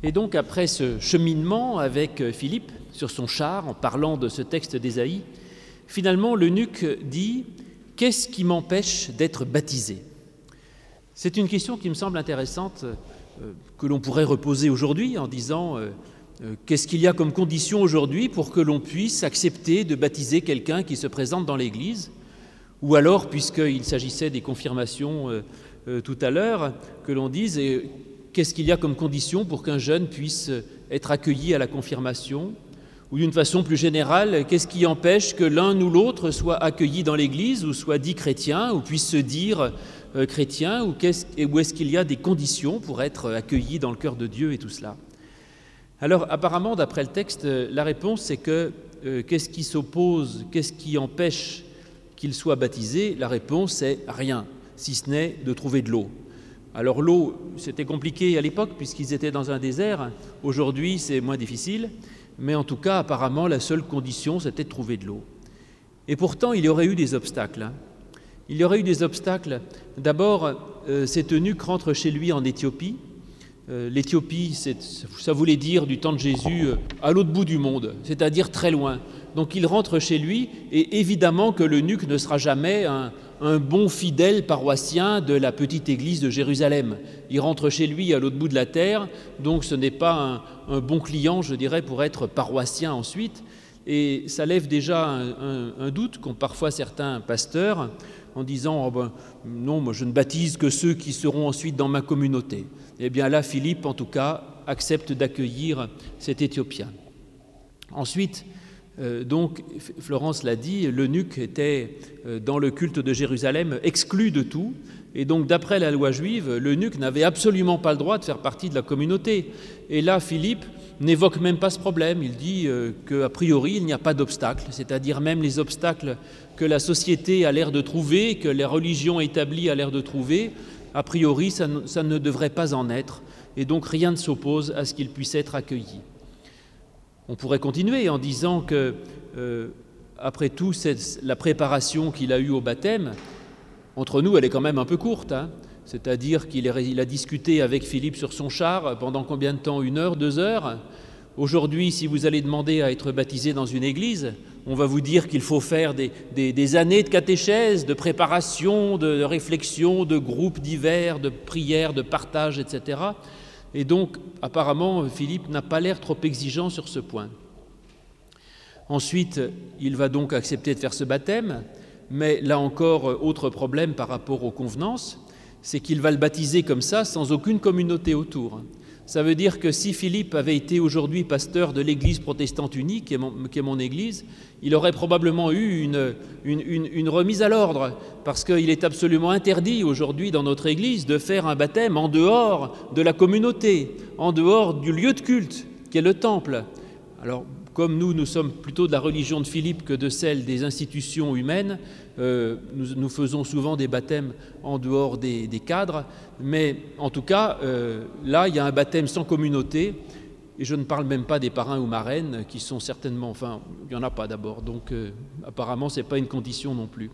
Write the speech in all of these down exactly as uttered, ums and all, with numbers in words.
Et donc, après ce cheminement avec Philippe sur son char, en parlant de ce texte d'Ésaïe, finalement, l'eunuque dit « Qu'est-ce qui m'empêche d'être baptisé ?» C'est une question qui me semble intéressante, euh, que l'on pourrait reposer aujourd'hui en disant euh, euh, « Qu'est-ce qu'il y a comme condition aujourd'hui pour que l'on puisse accepter de baptiser quelqu'un qui se présente dans l'Église ?» Ou alors, puisqu'il s'agissait des confirmations euh, euh, tout à l'heure, que l'on dise euh, « Qu'est-ce qu'il y a comme condition pour qu'un jeune puisse être accueilli à la confirmation ?» Ou d'une façon plus générale, qu'est-ce qui empêche que l'un ou l'autre soit accueilli dans l'Église ou soit dit chrétien ou puisse se dire euh, chrétien ou qu'est-ce, où est-ce qu'il y a des conditions pour être accueilli dans le cœur de Dieu et tout cela? Alors apparemment, d'après le texte, la réponse c'est que euh, qu'est-ce qui s'oppose, qu'est-ce qui empêche qu'il soit baptisé? La réponse c'est rien, si ce n'est de trouver de l'eau. Alors l'eau, c'était compliqué à l'époque puisqu'ils étaient dans un désert. Aujourd'hui, c'est moins difficile. Mais en tout cas, apparemment, la seule condition, c'était de trouver de l'eau. Et pourtant, il y aurait eu des obstacles. Hein. Il y aurait eu des obstacles. D'abord, euh, cet eunuque rentre chez lui en Éthiopie. Euh, L'Éthiopie, c'est, ça voulait dire du temps de Jésus, euh, à l'autre bout du monde, c'est-à-dire très loin. Donc il rentre chez lui, et évidemment que l'eunuque ne sera jamais un, un bon fidèle paroissien de la petite église de Jérusalem. Il rentre chez lui à l'autre bout de la terre, donc ce n'est pas un, un bon client, je dirais, pour être paroissien ensuite. Et ça lève déjà un, un, un doute qu'ont parfois certains pasteurs en disant oh ben, « Non, moi je ne baptise que ceux qui seront ensuite dans ma communauté ». Eh bien là, Philippe, en tout cas, accepte d'accueillir cet Éthiopien. Ensuite, Euh, donc, Florence l'a dit, l'eunuque était euh, dans le culte de Jérusalem exclu de tout, et donc d'après la loi juive, l'eunuque n'avait absolument pas le droit de faire partie de la communauté. Et là, Philippe n'évoque même pas ce problème, il dit euh, qu'a priori il n'y a pas d'obstacle, c'est-à-dire même les obstacles que la société a l'air de trouver, que les religions établies a l'air de trouver, a priori ça ne, ça ne devrait pas en être, et donc rien ne s'oppose à ce qu'il puisse être accueilli. On pourrait continuer en disant que, euh, après tout, c'est la préparation qu'il a eue au baptême, entre nous, elle est quand même un peu courte. Hein, c'est-à-dire qu'il est, il a discuté avec Philippe sur son char pendant combien de temps? Une heure, deux heures? Aujourd'hui, si vous allez demander à être baptisé dans une église, on va vous dire qu'il faut faire des, des, des années de catéchèse, de préparation, de, de réflexion, de groupes divers, de prières, de partage, et cetera. Et donc, apparemment, Philippe n'a pas l'air trop exigeant sur ce point. Ensuite, il va donc accepter de faire ce baptême, mais là encore, autre problème par rapport aux convenances, c'est qu'il va le baptiser comme ça, sans aucune communauté autour. Ça veut dire que si Philippe avait été aujourd'hui pasteur de l'église protestante unie, qui est mon, qui est mon église, il aurait probablement eu une, une, une, une remise à l'ordre, parce qu'il est absolument interdit aujourd'hui dans notre église de faire un baptême en dehors de la communauté, en dehors du lieu de culte, qui est le temple. Alors, comme nous, nous sommes plutôt de la religion de Philippe que de celle des institutions humaines, euh, nous, nous faisons souvent des baptêmes en dehors des, des cadres, mais en tout cas, euh, là, il y a un baptême sans communauté, et je ne parle même pas des parrains ou marraines, qui sont certainement, enfin, il n'y en a pas d'abord, donc euh, apparemment, ce n'est pas une condition non plus.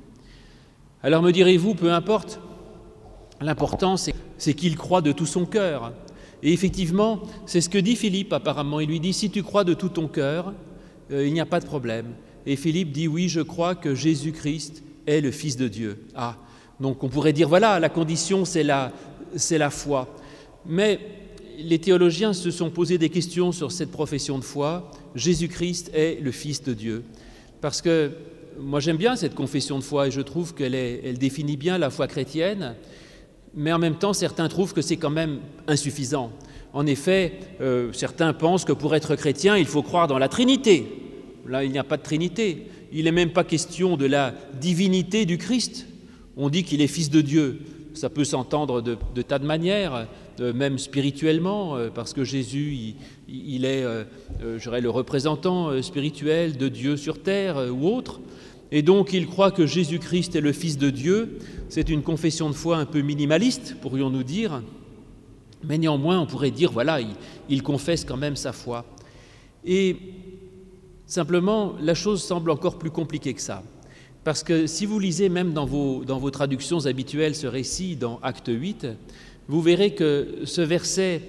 Alors me direz-vous, peu importe, l'important, c'est, c'est qu'il croit de tout son cœur. Et effectivement, c'est ce que dit Philippe apparemment. Il lui dit, si tu crois de tout ton cœur, euh, il n'y a pas de problème. Et Philippe dit, oui, je crois que Jésus-Christ est le Fils de Dieu. Ah, donc on pourrait dire, voilà, la condition, c'est la, c'est la foi. Mais les théologiens se sont posés des questions sur cette profession de foi. Jésus-Christ est le Fils de Dieu. Parce que moi, j'aime bien cette confession de foi et je trouve qu'elle est, elle définit bien la foi chrétienne. Mais en même temps, certains trouvent que c'est quand même insuffisant. En effet, euh, certains pensent que pour être chrétien, il faut croire dans la Trinité. Là, il n'y a pas de Trinité. Il n'est même pas question de la divinité du Christ. On dit qu'il est Fils de Dieu. Ça peut s'entendre de, de tas de manières, euh, même spirituellement, euh, parce que Jésus, il, il est euh, euh, je dirais, le représentant euh, spirituel de Dieu sur terre euh, ou autre. Et donc, il croit que Jésus-Christ est le Fils de Dieu. C'est une confession de foi un peu minimaliste, pourrions-nous dire. Mais néanmoins, on pourrait dire, voilà, il, il confesse quand même sa foi. Et simplement, la chose semble encore plus compliquée que ça. Parce que si vous lisez même dans vos, dans vos traductions habituelles ce récit dans Acte huit, vous verrez que ce verset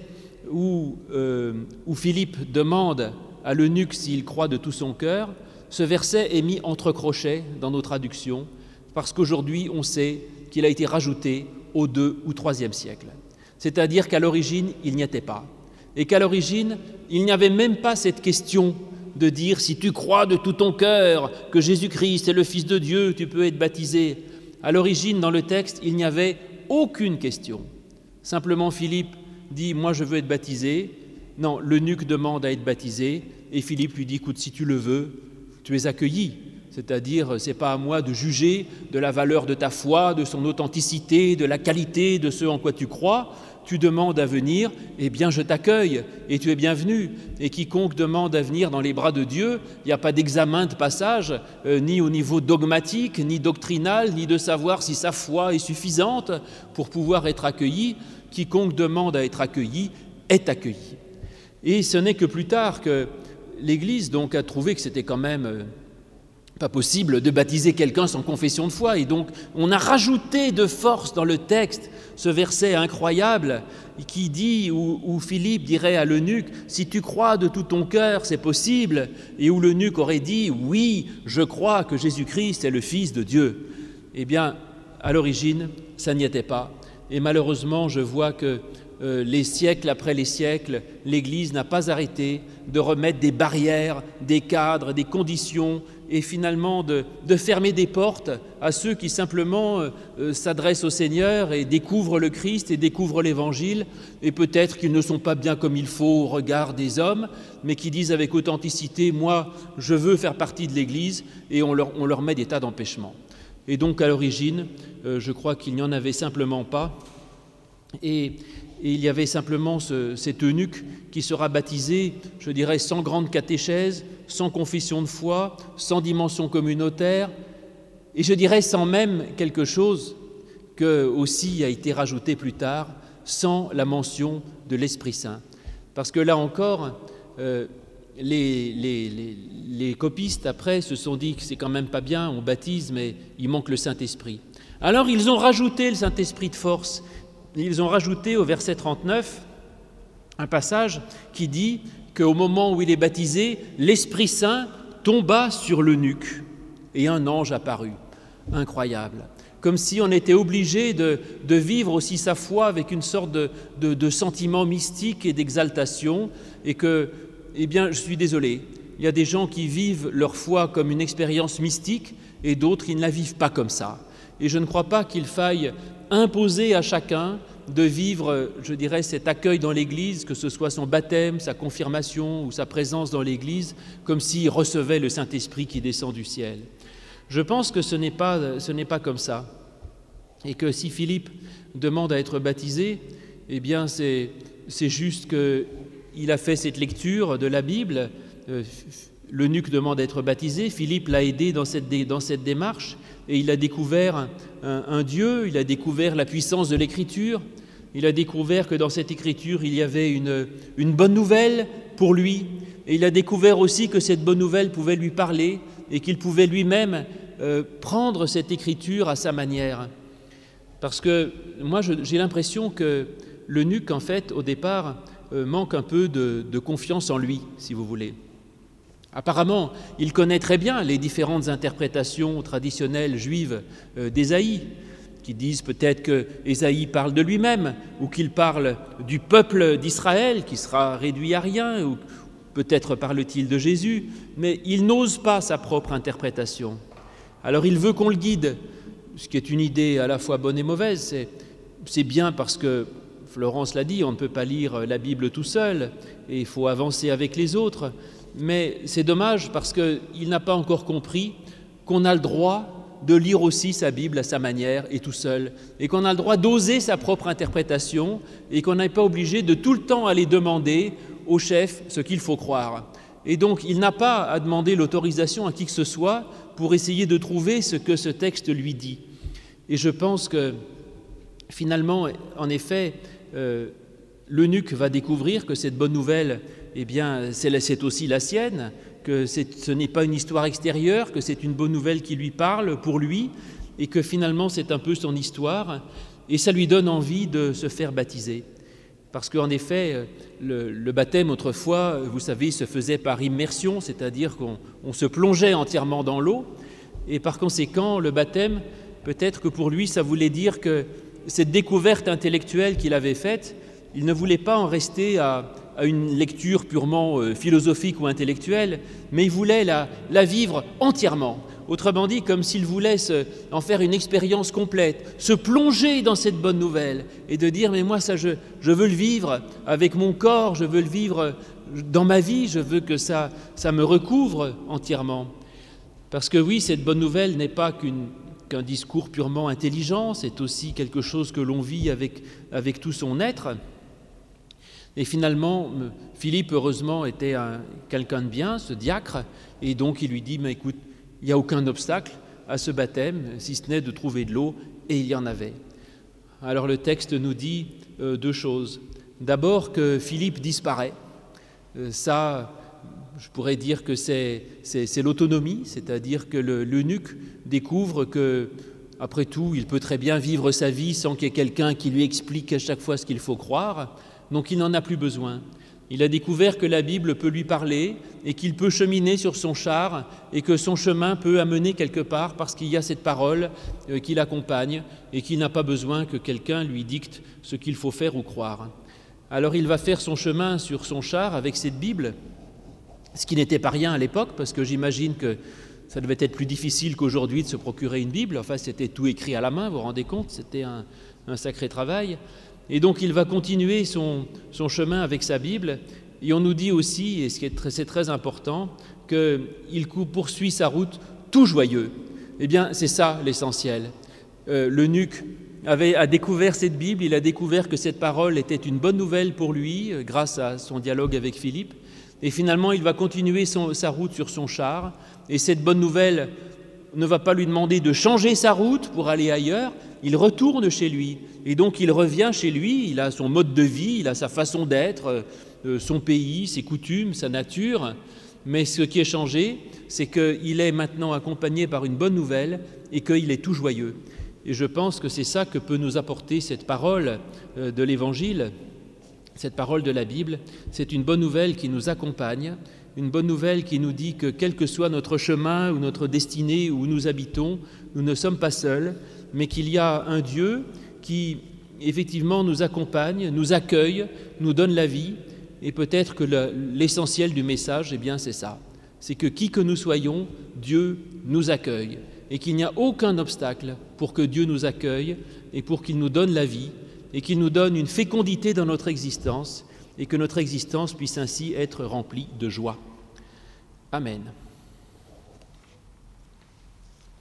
où, euh, où Philippe demande à l'eunuque s'il croit de tout son cœur, ce verset est mis entre crochets dans nos traductions, parce qu'aujourd'hui on sait qu'il a été rajouté au deuxième ou troisième siècle. C'est-à-dire qu'à l'origine, il n'y était pas. Et qu'à l'origine, il n'y avait même pas cette question de dire « si tu crois de tout ton cœur que Jésus-Christ est le Fils de Dieu, tu peux être baptisé ». À l'origine, dans le texte, il n'y avait aucune question. Simplement, Philippe dit « moi, je veux être baptisé ». Non, l'eunuque demande à être baptisé et Philippe lui dit « écoute, si tu le veux, tu es accueilli ». C'est-à-dire, ce n'est pas à moi de juger de la valeur de ta foi, de son authenticité, de la qualité de ce en quoi tu crois. Tu demandes à venir, eh bien je t'accueille et tu es bienvenu. Et quiconque demande à venir dans les bras de Dieu, il n'y a pas d'examen de passage, euh, ni au niveau dogmatique, ni doctrinal, ni de savoir si sa foi est suffisante pour pouvoir être accueilli. Quiconque demande à être accueilli est accueilli. Et ce n'est que plus tard que l'Église donc a trouvé que c'était quand même euh, pas possible de baptiser quelqu'un sans confession de foi. Et donc on a rajouté de force dans le texte ce verset incroyable qui dit, où, où Philippe dirait à l'eunuque « si tu crois de tout ton cœur, c'est possible », et où l'eunuque aurait dit « oui, je crois que Jésus-Christ est le Fils de Dieu ». Eh bien, à l'origine, ça n'y était pas. Et malheureusement, je vois que euh, les siècles après les siècles, l'Église n'a pas arrêté de remettre des barrières, des cadres, des conditions, et finalement de, de fermer des portes à ceux qui simplement euh, s'adressent au Seigneur et découvrent le Christ et découvrent l'Évangile, et peut-être qu'ils ne sont pas bien comme il faut au regard des hommes, mais qui disent avec authenticité « moi, je veux faire partie de l'Église », et on leur, on leur met des tas d'empêchements. Et donc à l'origine, euh, je crois qu'il n'y en avait simplement pas, et, et il y avait simplement ce, cet eunuque qui sera baptisé, je dirais, sans grande catéchèse, sans confession de foi, sans dimension communautaire, et je dirais sans même quelque chose que aussi a été rajouté plus tard, sans la mention de l'Esprit Saint. Parce que là encore, euh, les, les, les, les copistes après se sont dit que c'est quand même pas bien, on baptise, mais il manque le Saint-Esprit. Alors ils ont rajouté le Saint-Esprit de force. Ils ont rajouté au verset trente-neuf un passage qui dit qu'au moment où il est baptisé, l'Esprit Saint tomba sur l'eunuque et un ange apparut. Incroyable. Comme si on était obligé de, de vivre aussi sa foi avec une sorte de, de, de sentiment mystique et d'exaltation, et que, eh bien, je suis désolé, il y a des gens qui vivent leur foi comme une expérience mystique et d'autres qui ne la vivent pas comme ça. Et je ne crois pas qu'il faille imposer à chacun de vivre, je dirais, cet accueil dans l'Église, que ce soit son baptême, sa confirmation ou sa présence dans l'Église, comme s'il recevait le Saint-Esprit qui descend du ciel. Je pense que ce n'est pas, ce n'est pas comme ça. Et que si Philippe demande à être baptisé, eh bien c'est, c'est juste qu'il a fait cette lecture de la Bible. Euh, l'eunuque demande à être baptisé, Philippe l'a aidé dans cette, dans cette démarche, et il a découvert un, un, un Dieu, il a découvert la puissance de l'Écriture, il a découvert que dans cette Écriture, il y avait une, une bonne nouvelle pour lui, et il a découvert aussi que cette bonne nouvelle pouvait lui parler, et qu'il pouvait lui-même euh, prendre cette Écriture à sa manière. Parce que moi, je, j'ai l'impression que l'eunuque, en fait, au départ, euh, manque un peu de, de confiance en lui, si vous voulez. Apparemment, il connaît très bien les différentes interprétations traditionnelles juives euh, d'Ésaïe, qui disent peut-être que Ésaïe parle de lui-même, ou qu'il parle du peuple d'Israël, qui sera réduit à rien, ou peut-être parle-t-il de Jésus, mais il n'ose pas sa propre interprétation. Alors il veut qu'on le guide, ce qui est une idée à la fois bonne et mauvaise. C'est, c'est bien parce que, Florence l'a dit, on ne peut pas lire la Bible tout seul, et il faut avancer avec les autres, mais c'est dommage parce qu'il n'a pas encore compris qu'on a le droit de lire aussi sa Bible à sa manière et tout seul, et qu'on a le droit d'oser sa propre interprétation, et qu'on n'est pas obligé de tout le temps aller demander au chef ce qu'il faut croire. Et donc il n'a pas à demander l'autorisation à qui que ce soit pour essayer de trouver ce que ce texte lui dit. Et je pense que finalement, en effet, euh, l'eunuque va découvrir que cette bonne nouvelle, eh bien, c'est, c'est aussi la sienne, que c'est, ce n'est pas une histoire extérieure, que c'est une bonne nouvelle qui lui parle pour lui, et que finalement c'est un peu son histoire, et ça lui donne envie de se faire baptiser. parce qu'en effet, le, le baptême autrefois, vous savez, se faisait par immersion, c'est-à-dire qu'on on se plongeait entièrement dans l'eau, et par conséquent, le baptême, peut-être que pour lui, ça voulait dire que cette découverte intellectuelle qu'il avait faite, il ne voulait pas en rester à, à une lecture purement euh, philosophique ou intellectuelle, mais il voulait la, la vivre entièrement. Autrement dit, comme s'il voulait se, en faire une expérience complète, se plonger dans cette bonne nouvelle et de dire « mais moi, ça, je, je veux le vivre avec mon corps, je veux le vivre dans ma vie, je veux que ça, ça me recouvre entièrement. » Parce que oui, cette bonne nouvelle n'est pas qu'une, qu'un discours purement intelligent, c'est aussi quelque chose que l'on vit avec, avec tout son être. Et finalement, Philippe, heureusement, était un, quelqu'un de bien, ce diacre, et donc il lui dit « mais écoute, il n'y a aucun obstacle à ce baptême, si ce n'est de trouver de l'eau, et il y en avait. » Alors le texte nous dit euh, deux choses. D'abord que Philippe disparaît. Euh, ça, je pourrais dire que c'est, c'est, c'est l'autonomie, c'est-à-dire que le, l'eunuque découvre que, après tout, il peut très bien vivre sa vie sans qu'il y ait quelqu'un qui lui explique à chaque fois ce qu'il faut croire, donc il n'en a plus besoin. Il a découvert que la Bible peut lui parler et qu'il peut cheminer sur son char et que son chemin peut amener quelque part parce qu'il y a cette parole qui l'accompagne et qu'il n'a pas besoin que quelqu'un lui dicte ce qu'il faut faire ou croire. Alors il va faire son chemin sur son char avec cette Bible, ce qui n'était pas rien à l'époque parce que j'imagine que ça devait être plus difficile qu'aujourd'hui de se procurer une Bible. Enfin, c'était tout écrit à la main, vous vous rendez compte, c'était un, un sacré travail. Et donc il va continuer son, son chemin avec sa Bible, et on nous dit aussi, et c'est très, c'est très important, qu'il poursuit sa route tout joyeux. Eh bien, c'est ça l'essentiel. Euh, l'eunuque avait, a découvert cette Bible, il a découvert que cette parole était une bonne nouvelle pour lui, euh, grâce à son dialogue avec Philippe, et finalement il va continuer son, sa route sur son char, et cette bonne nouvelle ne va pas lui demander de changer sa route pour aller ailleurs, il retourne chez lui. Et donc il revient chez lui, il a son mode de vie, il a sa façon d'être, euh, son pays, ses coutumes, sa nature. Mais ce qui est changé, c'est qu'il est maintenant accompagné par une bonne nouvelle et qu'il est tout joyeux. Et je pense que c'est ça que peut nous apporter cette parole euh, de l'Évangile, cette parole de la Bible. C'est une bonne nouvelle qui nous accompagne, une bonne nouvelle qui nous dit que quel que soit notre chemin ou notre destinée où nous habitons, nous ne sommes pas seuls, mais qu'il y a un Dieu qui effectivement nous accompagne, nous accueille, nous donne la vie. Et peut-être que le, l'essentiel du message, eh bien, c'est ça. C'est que qui que nous soyons, Dieu nous accueille. Et qu'il n'y a aucun obstacle pour que Dieu nous accueille et pour qu'il nous donne la vie et qu'il nous donne une fécondité dans notre existence et que notre existence puisse ainsi être remplie de joie. Amen.